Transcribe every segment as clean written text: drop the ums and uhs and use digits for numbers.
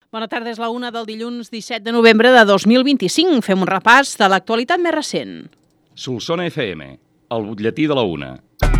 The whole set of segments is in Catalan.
Bona tarda, és la 1 del dilluns 17 de novembre de 2025. Fem un repàs de l'actualitat més recent. Solsona FM, el butlletí de la 1.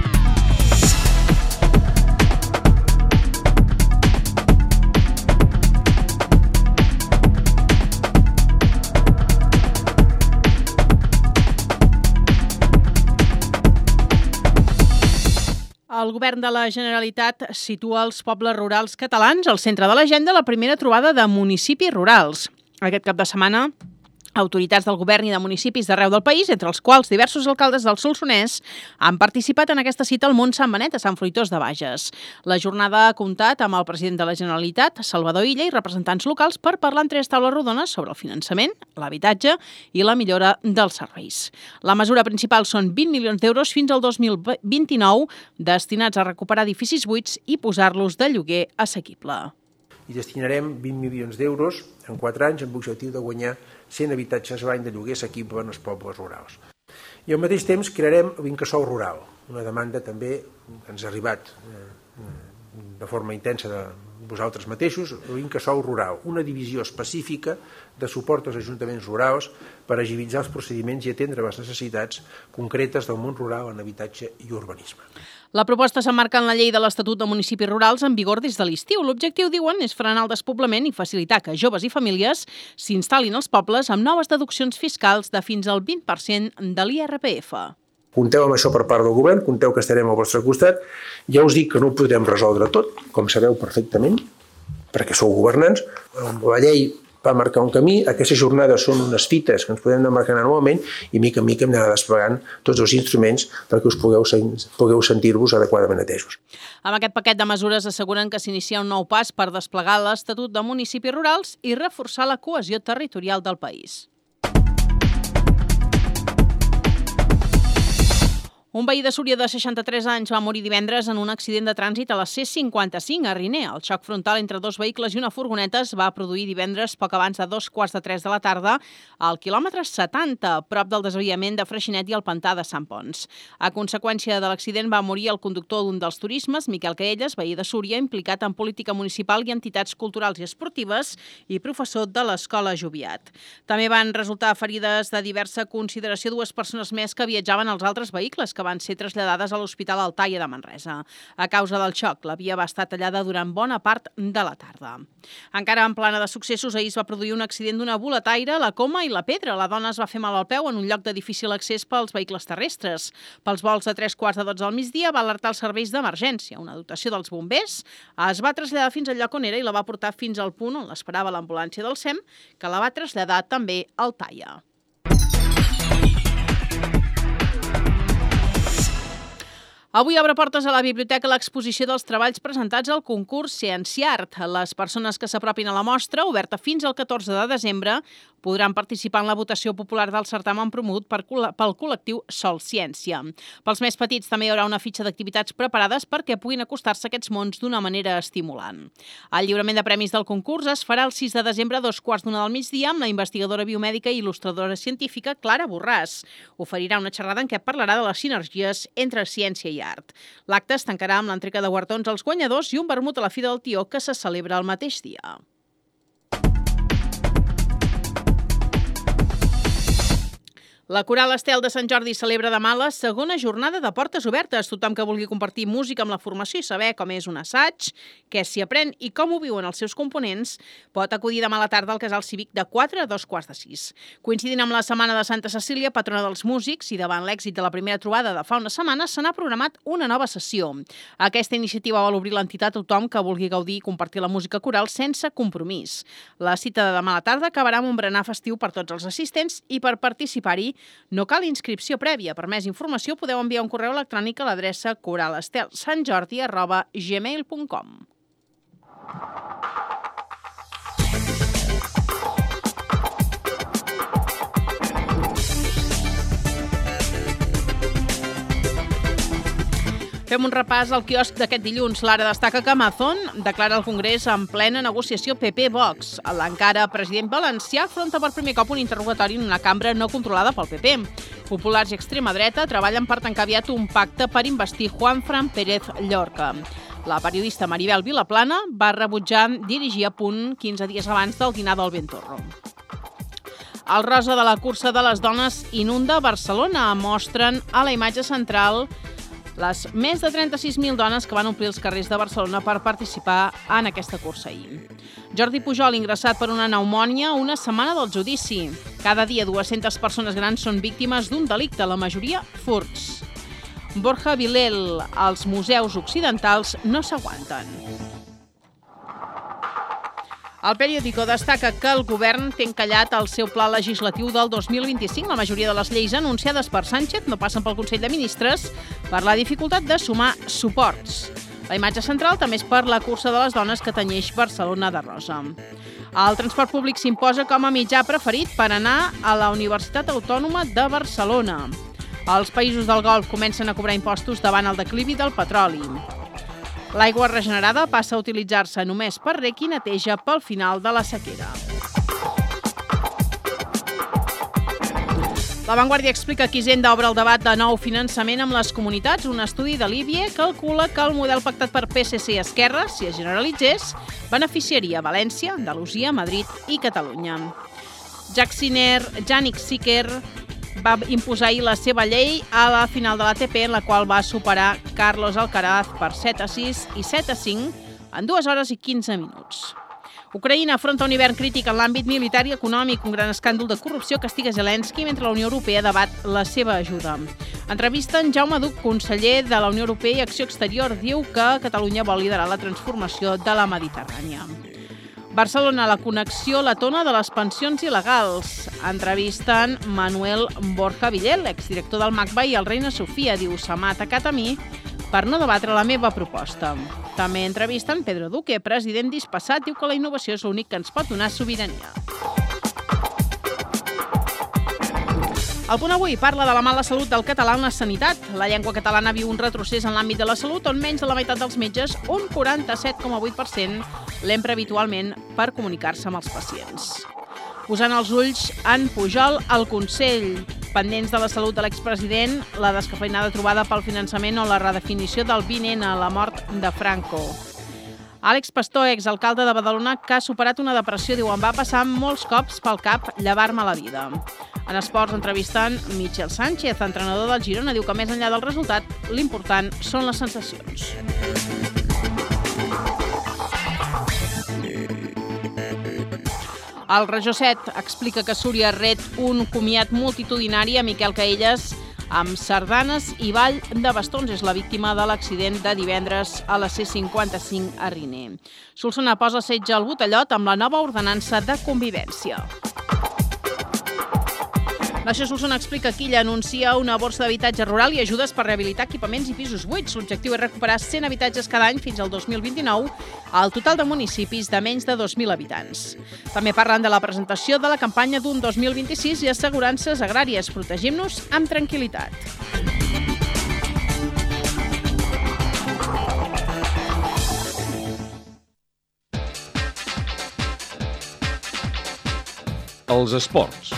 El govern de la Generalitat situa els pobles rurals catalans al centre de l'agenda la primera trobada de municipis rurals. Aquest cap de setmana, autoritats del govern i de municipis d'arreu del país, entre els quals diversos alcaldes del Solsonès, han participat en aquesta cita al Mont Sant Benet, a Sant Fruitós de Bages. La jornada ha comptat amb el president de la Generalitat, Salvador Illa, i representants locals per parlar en 3 taules rodones sobre el finançament, l'habitatge i la millora dels serveis. La mesura principal són 20 milions d'euros fins al 2029, destinats a recuperar edificis buits i posar-los de lloguer assequible. I destinarem 20 milions d'euros en 4 anys amb l'objectiu de guanyar 100 habitatges l'any de lloguer assequible en els pobles rurals. I al mateix temps crearem l'Incasòl rural, una demanda també que ens ha arribat de forma intensa de vosaltres mateixos, l'Incasòl rural, una divisió específica de suport als ajuntaments rurals per agilitzar els procediments i atendre les necessitats concretes del món rural en habitatge i urbanisme. La proposta s'emmarca en la llei de l'Estatut de Municipis Rurals en vigor des de l'estiu. L'objectiu, diuen, és frenar el despoblament i facilitar que joves i famílies s'instal·lin als pobles amb noves deduccions fiscals de fins al 20% de l'IRPF. Compteu amb això per part del govern, compteu que estarem al vostre costat. Ja us dic que no ho podrem resoldre tot, com sabeu perfectament, perquè sou governants. La llei va marcar un camí, aquestes jornades són unes fites que ens podem anar marcant anualment i mica en mica hem d'anar desplegant tots els instruments perquè us pugueu sentir-vos adequadament atesos. Amb aquest paquet de mesures asseguren que s'inicia un nou pas per desplegar l'Estatut de Municipis Rurals i reforçar la cohesió territorial del país. Un veí de Súria de 63 anys va morir divendres en un accident de trànsit a la C55 a Riner. El xoc frontal entre 2 vehicles i una furgoneta es va produir divendres poc abans de 2:45 de la tarda al quilòmetre 70, prop del desviament de Freixenet i el pantà de Sant Pons. A conseqüència de l'accident va morir el conductor d'un dels turismes, Miquel Caelles, veí de Súria, implicat en política municipal i entitats culturals i esportives i professor de l'Escola Joviat. També van resultar ferides de diversa consideració 2 persones més que viatjaven als altres vehicles que van ser traslladades a l'Hospital Altaia de Manresa. A causa del xoc, la via va estar tallada durant bona part de la tarda. Encara en plana de successos, ahir es va produir un accident d'una boletaire a la Coma i la Pedra. La dona es va fer mal al peu en un lloc de difícil accés pels vehicles terrestres. Pels vols de 3:15 al migdia va alertar els serveis d'emergència. Una dotació dels bombers es va traslladar fins al lloc on era i la va portar fins al punt on l'esperava l'ambulància del SEM, que la va traslladar també al Altaia. Avui obre portes a la biblioteca l'exposició dels treballs presentats al concurs Cienciart. Les persones que s'apropin a la mostra, oberta fins al 14 de desembre, podran participar en la votació popular del certamen promogut pel col·lectiu Sol Ciència. Pels més petits també hi haurà una fitxa d'activitats preparades perquè puguin acostar-se a aquests mons d'una manera estimulant. El lliurament de premis del concurs es farà el 6 de desembre a 2:15 del migdia amb la investigadora biomèdica i il·lustradora científica Clara Borràs. Oferirà una xerrada en què parlarà de les sinergies entre ciència i art. L'acte es tancarà amb l'entrega de guardons als guanyadors i un vermut a la fi del Tió que se celebra el mateix dia. La Coral Estel de Sant Jordi celebra demà la segona jornada de portes obertes. Tothom que vulgui compartir música amb la formació i saber com és un assaig, què s'hi aprèn i com ho viuen els seus components, pot acudir demà a la tarda al Casal Cívic de 4 a 2:15. Coincidint amb la Setmana de Santa Cecília, patrona dels músics, i davant l'èxit de la primera trobada de fa una setmana, se n'ha programat una nova sessió. Aquesta iniciativa vol obrir l'entitat a tothom que vulgui gaudir i compartir la música coral sense compromís. La cita de demà a la tarda acabarà amb un berenar festiu per tots els assistents i per participar-hi no cal inscripció prèvia. Per més informació podeu enviar un correu electrònic a l'adreça coralestelsantjordi@gmail.com. Fem un repàs al quiosc d'aquest dilluns. L'Ara destaca que Amazon declara al Congrés en plena negociació PP-Vox. L'encara president valencià afronta per primer cop un interrogatori en una cambra no controlada pel PP. Populars i extrema dreta treballen per tancar aviat un pacte per investir Juanfran Pérez Llorca. La periodista Maribel Vilaplana va rebutjar dirigir a Punt 15 dies abans del dinar del Ventorro. El rosa de la cursa de les dones inunda Barcelona. Mostren a la imatge central les més de 36.000 dones que van omplir els carrers de Barcelona per participar en aquesta cursa ahir. Jordi Pujol, ingressat per una pneumònia una setmana del judici. Cada dia 200 persones grans són víctimes d'un delicte, la majoria furts. Borja Vilel, els museus occidentals no s'aguanten. El periòdico destaca que el govern té encallat el seu pla legislatiu del 2025. La majoria de les lleis anunciades per Sánchez no passen pel Consell de Ministres per la dificultat de sumar suports. La imatge central també és per la cursa de les dones que tenyeix Barcelona de rosa. El transport públic s'imposa com a mitjà preferit per anar a la Universitat Autònoma de Barcelona. Els països del Golf comencen a cobrar impostos davant el declivi del petroli. L'aigua regenerada passa a utilitzar-se només per rec i neteja pel final de la sequera. La Vanguardia explica que Hisenda obre el debat de nou finançament amb les comunitats. Un estudi de l'IBIE calcula que el model pactat per PSC i Esquerra, si es generalitzés, beneficiaria València, Andalusia, Madrid i Catalunya. Janik Siker va imposar ahir la seva llei a la final de l'ATP, en la qual va superar Carlos Alcaraz per 7-6 i 7-5 en 2 hores i 15 minuts. Ucraïna afronta un hivern crític en l'àmbit militar i econòmic. Un gran escàndol de corrupció castiga Zelensky mentre la Unió Europea debat la seva ajuda. Entrevista en Jaume Duch, conseller de la Unió Europea i Acció Exterior. Diu que Catalunya vol liderar la transformació de la Mediterrània. Barcelona, la connexió letona de les pensions il·legals. Entrevisten Manuel Borja Vilel, exdirector del MACBA i el Reina Sofia. Diu, se m'ha atacat a mi per no debatre la meva proposta. També entrevisten Pedro Duque, president dispassat. Diu que la innovació és l'únic que ens pot donar sobirania. El Punt Avui parla de la mala salut del català en la sanitat. La llengua catalana viu un retrocés en l'àmbit de la salut on menys de la meitat dels metges, un 47,8%, l'empra habitualment per comunicar-se amb els pacients. Posant els ulls en Pujol, el Consell, pendents de la salut de l'expresident, la descafeinada trobada pel finançament o la redefinició del 20N, la mort de Franco. Àlex Pastor, exalcalde de Badalona, que ha superat una depressió, diu, em va passar molts cops pel cap llevar-me la vida. En esports, entrevistant Michel Sánchez, entrenador del Girona, diu que més enllà del resultat, l'important són les sensacions. El Rejoset explica que Súria ret un comiat multitudinari a Miquel Caelles amb sardanes i ball de bastons. És la víctima de l'accident de divendres a la C55 a Riner. Solsona posa setge al Botellot amb la nova ordenança de convivència. Nació Solsona explica que Quilla anuncia una borsa d'habitatge rural i ajudes per rehabilitar equipaments i pisos buits. L'objectiu és recuperar 100 habitatges cada any fins al 2029 al total de municipis de menys de 2.000 habitants. També parlen de la presentació de la campanya d'un 2026 i assegurances agràries. Protegim-nos amb tranquil·litat. Els esports.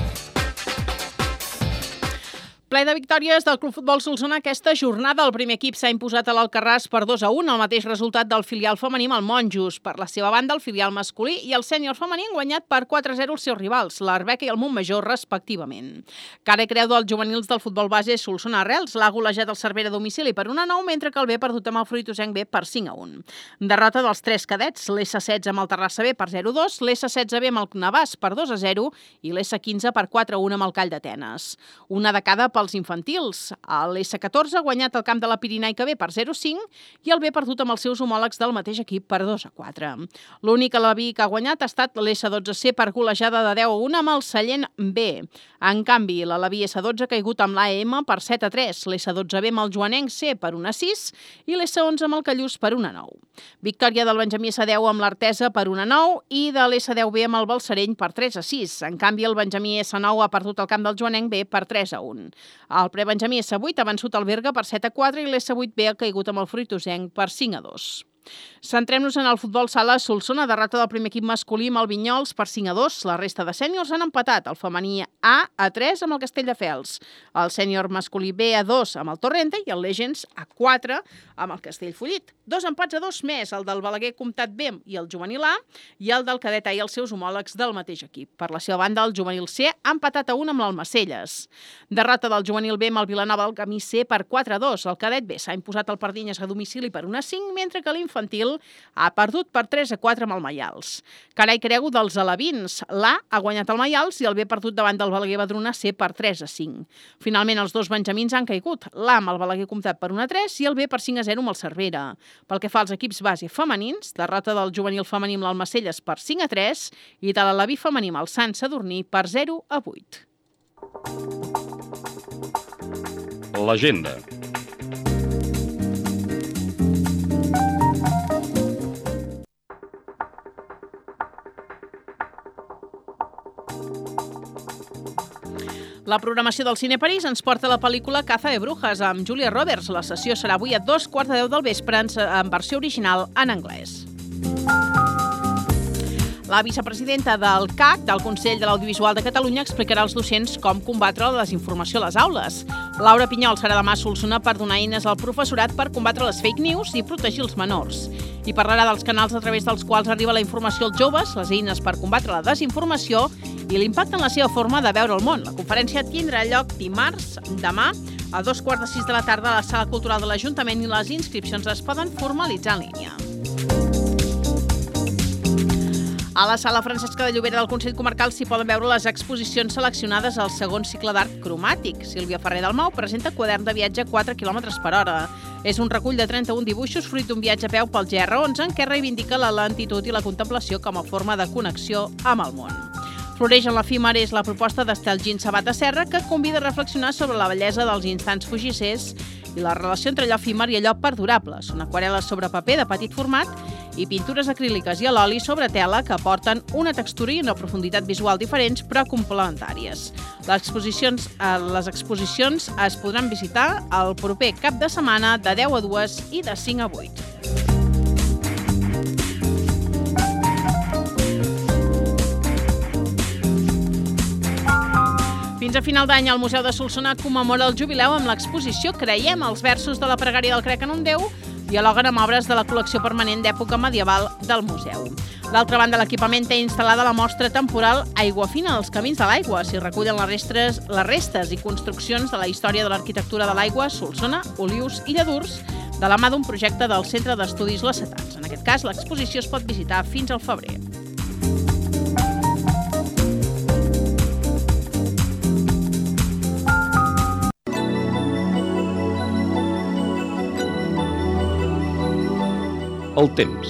Ple de victòries del Club Futbol Solsona aquesta jornada. El primer equip s'ha imposat a l'Alcarràs per 2-1, el mateix resultat del filial femení amb el Monjos. Per la seva banda, el filial masculí i el sènior femení han guanyat per 4-0 els seus rivals, l'Arbeca i el Montmajor, respectivament. Cara i creu dels juvenils del futbol base Solsona Arrels l'ha golejat el Cervera a domicili per 1-9, mentre que el B ha perdut amb el Fruitosenc B per 5-1. Derrota dels 3 cadets, l'S16 amb el Terrassa B per 0-2, l'S16B amb el Navàs per 2-0 i l'S15 per 4-1 amb el Call d'Atenes. Una de cada pels infantils. L'S14 ha guanyat el camp de la Pirinaica B per 0-5 i el B ha perdut amb els seus homòlegs del mateix equip per 2-4. L'únic Alaví que ha guanyat ha estat l'S12C per golejada de 10-1 amb el Sallent B. En canvi, l'Alaví S12 ha caigut amb l'AM per 7-3, l'S12B amb el Joanenc C per 1-6 i l'S11 amb el Callús per 1-9. Victòria del Benjamí S10 amb l'Artesa per 1-9 i de l'S10B amb el Balsareny per 3-6. En canvi, el Benjamí S9 ha perdut el camp del Joanenc B per 3-1. El prebenjamí S8 ha vençut el Berga per 7-4 i l'S8B ha caigut amb el Fruitosenc per 5-2. Centrem-nos en el futbol sala. Solsona, derrota del primer equip masculí amb el Vinyols per 5-2. La resta de sèniors han empatat. El femení A3 amb el Castelldefels, el sènior masculí B a 2 amb el Torrente i el Legends A4 amb el Castellfollit. 2 empats a 2 més, el del Balaguer Comtat B i el juvenil A, i el del cadet A i els seus homòlegs del mateix equip. Per la seva banda, el juvenil C ha empatat a 1 amb l'Almacelles. Derrota del juvenil B amb el Vilanova al Camí C per 4-2. El cadet B s'ha imposat al Pardinyes a domicili per 1-5, mentre que l'infantil ha perdut per 3-4 amb el Maials. Carai creu dels alevins. L'A ha guanyat el Maials i el B ha perdut davant del Balaguer Badruna C per 3-5. Finalment, els dos benjamins han caigut. L'A amb el Balaguer Comtat per 1-3 i el B per 5-0 amb el Cervera. Pel que fa als equips base femenins, derrota del juvenil femení amb l'Almacelles per 5-3 i de l'Aleví femení amb el Sant Sadurní per 0-8. L'agenda. La programació del Cine París ens porta la pel·lícula Caza de Brujas amb Julia Roberts. La sessió serà avui a 2:15 del vespre en versió original en anglès. La vicepresidenta del CAC, del Consell de l'Audiovisual de Catalunya, explicarà als docents com combatre la desinformació a les aules. Laura Pinyol serà demà a Solsona per donar eines al professorat per combatre les fake news i protegir els menors. I parlarà dels canals a través dels quals arriba la informació als joves, les eines per combatre la desinformació i l'impacte en la seva forma de veure el món. La conferència tindrà lloc dimarts, demà, a 5:15 de la tarda a la Sala Cultural de l'Ajuntament i les inscripcions es poden formalitzar en línia. A la Sala Francesca de Llobera del Consell Comarcal s'hi poden veure les exposicions seleccionades al segon cicle d'art cromàtic. Sílvia Ferrer Dalmau presenta Quadern de viatge a 4 km/h. És un recull de 31 dibuixos fruit d'un viatge a peu pel GR11 en què reivindica la lentitud i la contemplació com a forma de connexió amb el món. Floreix en l'efímer és la proposta d'Estel Gin Sabata Serra, que convida a reflexionar sobre la bellesa dels instants fugissers i la relació entre allò efímer i allò perdurable. Són aquarel·les sobre paper de petit format i pintures acríliques i a l'oli sobre tela que aporten una textura i una profunditat visual diferents però complementàries. Les exposicions es podran visitar el proper cap de setmana de 10 a 2 i de 5 a 8. Fins a final d'any, el Museu de Solsona commemora el jubileu amb l'exposició Creiem, els versos de la pregària del Crec en un Déu i alhora amb obres de la col·lecció permanent d'època medieval del museu. D'altra banda, l'equipament té instal·lada la mostra temporal Aigua Fina, els camins de l'aigua. S'hi recullen les restes i construccions de la història de l'arquitectura de l'aigua, Solsona, Olius i Lladurs, de la mà d'un projecte del Centre d'Estudis Lacetans. En aquest cas, l'exposició es pot visitar fins al febrer. El temps.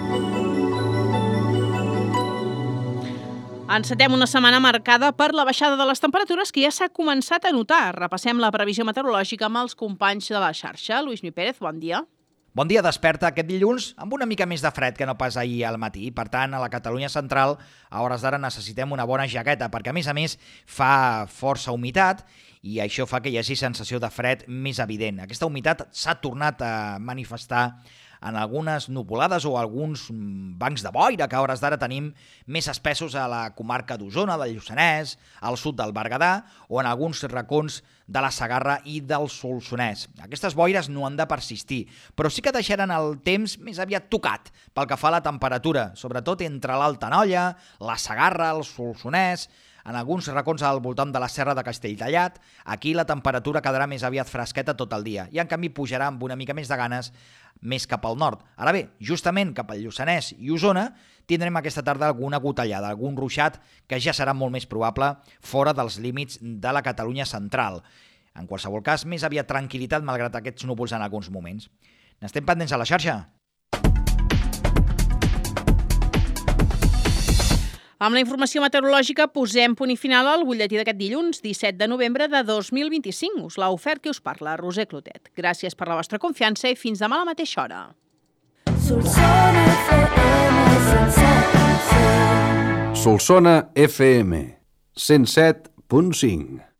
Encetem una setmana marcada per la baixada de les temperatures que ja s'ha començat a notar. Repassem la previsió meteorològica amb els companys de la xarxa. Lluís Mi Pérez, bon dia. Bon dia, desperta aquest dilluns amb una mica més de fred que no pas ahir al matí. Per tant, a la Catalunya central, a hores d'ara necessitem una bona jaqueta, perquè a més fa força humitat i això fa que hi hagi sensació de fred més evident. Aquesta humitat s'ha tornat a manifestar en algunes nuvolades o alguns bancs de boira que a hores d'ara tenim més espessos a la comarca d'Osona, del Lluçanès, al sud del Berguedà o en alguns racons de la Segarra i del Solsonès. Aquestes boires no han de persistir, però sí que deixaran el temps més aviat tocat pel que fa a la temperatura, sobretot entre l'Alta Noia, la Segarra, el Solsonès, en alguns racons al voltant de la Serra de Castelltallat. Aquí la temperatura quedarà més aviat fresqueta tot el dia i en canvi pujarà amb una mica més de ganes més cap al nord. Ara bé, justament cap al Lluçanès i Osona tindrem aquesta tarda alguna gotellada, algun ruixat que ja serà molt més probable fora dels límits de la Catalunya central. En qualsevol cas, més aviat tranquil·litat malgrat aquests núvols en alguns moments. N'estem pendents a la xarxa. Amb la informació meteorològica posem punt i final al butlletí d'aquest dilluns, 17 de novembre de 2025. Us l'ha ofert qui us parla, Roser Clotet. Gràcies per la vostra confiança i fins demà a la mateixa hora. Solsona FM 107.5